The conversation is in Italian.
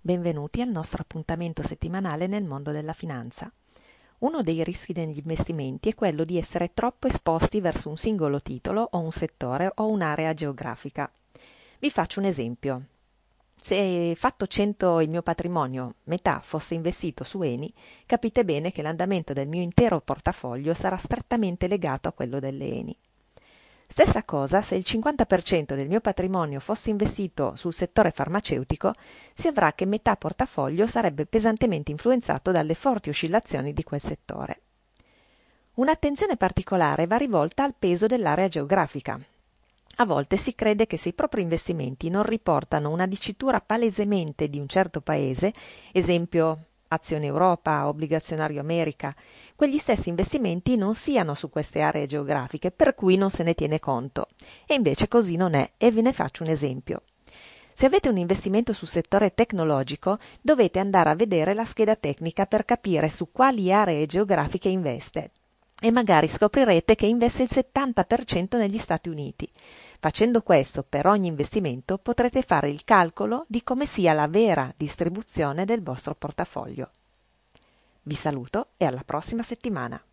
Benvenuti al nostro appuntamento settimanale nel mondo della finanza. Uno dei rischi degli investimenti è quello di essere troppo esposti verso un singolo titolo o un settore o un'area geografica. Vi faccio un esempio. Se fatto 100 il mio patrimonio, metà fosse investito su Eni, capite bene che l'andamento del mio intero portafoglio sarà strettamente legato a quello delle Eni. Stessa cosa se il 50% del mio patrimonio fosse investito sul settore farmaceutico, si avrà che metà portafoglio sarebbe pesantemente influenzato dalle forti oscillazioni di quel settore. Un'attenzione particolare va rivolta al peso dell'area geografica. A volte si crede che se i propri investimenti non riportano una dicitura palesemente di un certo paese, esempio azioni Europa, obbligazionario America, quegli stessi investimenti non siano su queste aree geografiche, per cui non se ne tiene conto. E invece così non è, e ve ne faccio un esempio. Se avete un investimento sul settore tecnologico, dovete andare a vedere la scheda tecnica per capire su quali aree geografiche investe. E magari scoprirete che investe il 70% negli Stati Uniti. Facendo questo per ogni investimento potrete fare il calcolo di come sia la vera distribuzione del vostro portafoglio. Vi saluto e alla prossima settimana.